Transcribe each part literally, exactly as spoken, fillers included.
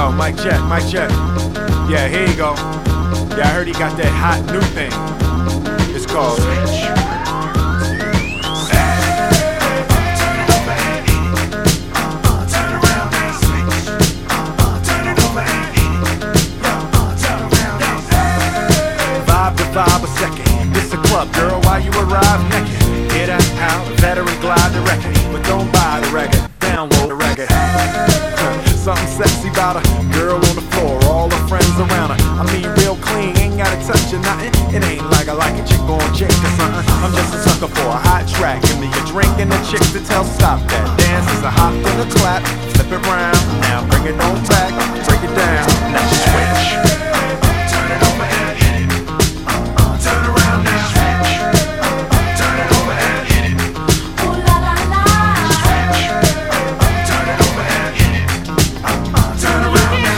Yo, mic check, mic check. Yeah, here you go. Yeah, I heard he got that hot new thing. It's called Switch. Vibe to vibe a second. This a club, girl, while you arrive naked. Get out, veteran glide the record. But don't buy the record, download the record. Something sexy about a girl on the floor, all her friends around her. I mean real clean, ain't gotta touch or nothing. It ain't like I like a chick on chick or something. I'm just a sucker for a hot track. Give me a drink and a chick to tell stop that. Dance is a hop and a clap, flip it round. Now bring it on back, break it down. Now switch. Turn it over and hit it. Turn around now. Turn it over and hit it. Ooh la la la. Switch. Turn it over and hit it. Turn around now.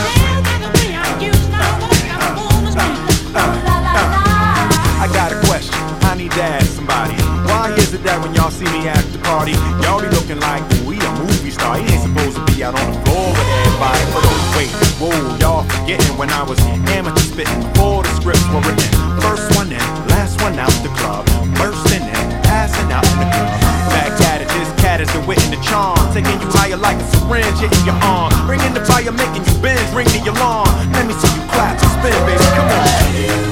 I got a question, I need to ask somebody. Why is it that when y'all see me at the party, y'all be looking like, ooh, he a movie star? He ain't supposed to be out on the floor with everybody. But oh, wait, whoa, y'all forgetting when I was amateur spitting before the scripts were written. First one in, last one out the club, bursting in, passing out in the club. Back at it, this cat is the wit and the charm, taking you higher like a syringe hitting your arm, bringing the fire, making you bend, ring the alarm. Let me see you clap and spin, baby, come on.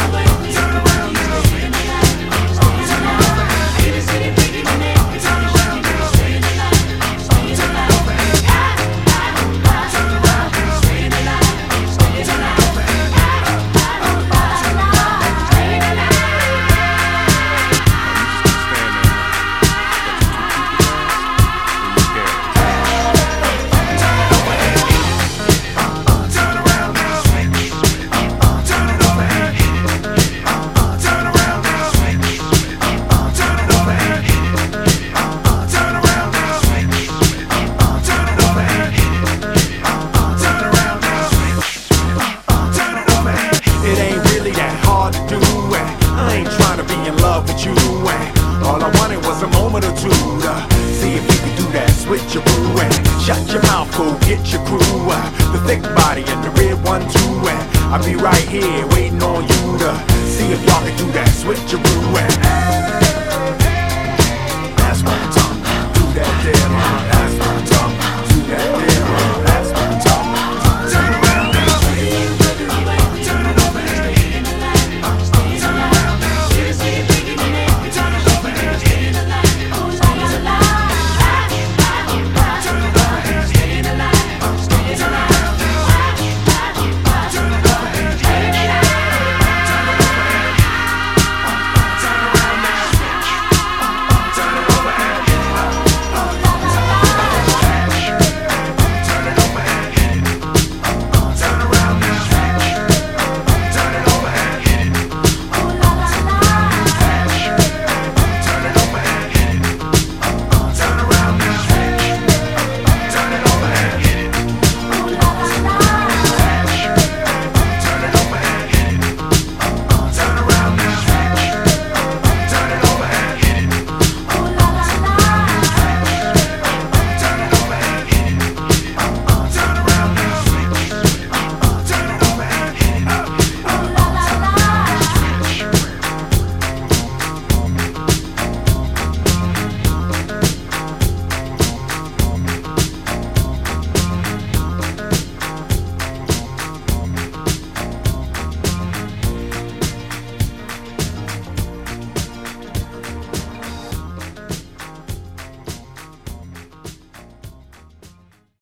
All I wanted was a moment or two to see if you could do that switcheroo and shut your mouth, go get your crew. The thick body and the red one too. And I'll be right here waiting on you to see if y'all can do that switcheroo. And that's what I'm talking about. Do that there, that's what I'm talking about.